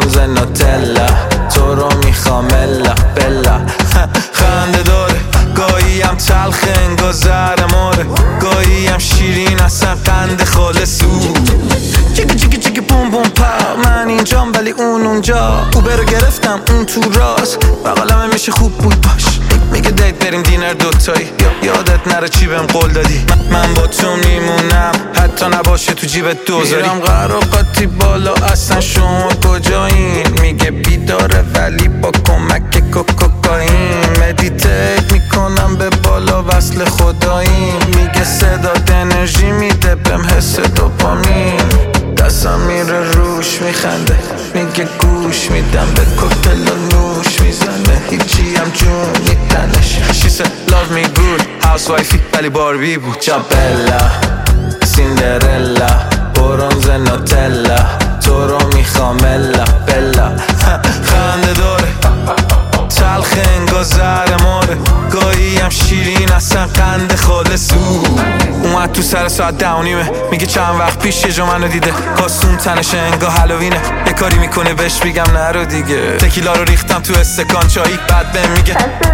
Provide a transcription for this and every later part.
برنز نوتلا، تو رو میخوام الا بلا. خنده داره گاهی هم تلخ انگار زهر ماره، گاهی هم شیرین اصلا قند خالصو. جیگی جیگی جیگی بوم بوم پا، من اینجام ولی اون اونجا. اوبر رو گرفتم اون تو راست، بغلمه میشه خوب بود باش. میگه دیت بریم دینر دوتایی، یادت نره چی بهم قول دادی. من با تو میمونم حتی نباشه تو جیبت دوزاری. میرم قراقاتی بالا اصلا شما کجایین، میگه بیداره ولی با کمک کوکائین. مدیتیت میکنم به بالا وصل خداییم، میگه صدات انرژی میده بهم حس دوپامین. دستم میره روش میخنده، میگه گوش میدم به کوکتل و نوش میزنه، هیچی هم جون میدنش. She said love me good housewifey ولی باربی بود. جابلا سیندرلا برنز نوتلا، تو رو میخوام الا بلا. خنده داره تلخ انگار زهر ماره، گاهی هم شیرین اصلا قند خالصو. اومد تو سر ساعت 10:30، میگه چند وقت پیش یه جا منو دیده، کاستون تنشه انگار هالوینه. یه کاری میکنه بهش بگم نرو دیگه، تکیلا رو ریختم تو استکان چایی، بعد بهم میگه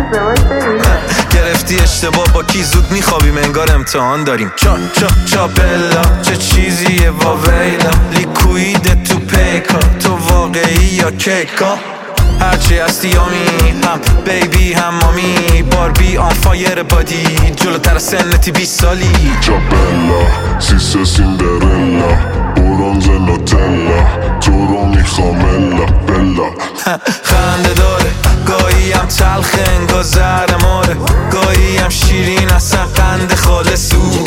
گرفتی اشتباه با کی، زود میخوابیم انگار امتحان داریم. چا چا چا بلا چه چیزیه واویلا، لیکوید تو پیکا، تو واقعی یا کیکا. هرچی هستی یامی، هم بیبی هم مامی، باربی آن فایر بادی، جلوتر سنتی 20 سالی. جابلا سیسه سیندرلا برنز نوتلا، تو رو میخوام الا بلا. خنده داره گاهی هم تلخ انگار زهر ماره، گاهی هم شیرین اصلا قند خالصو.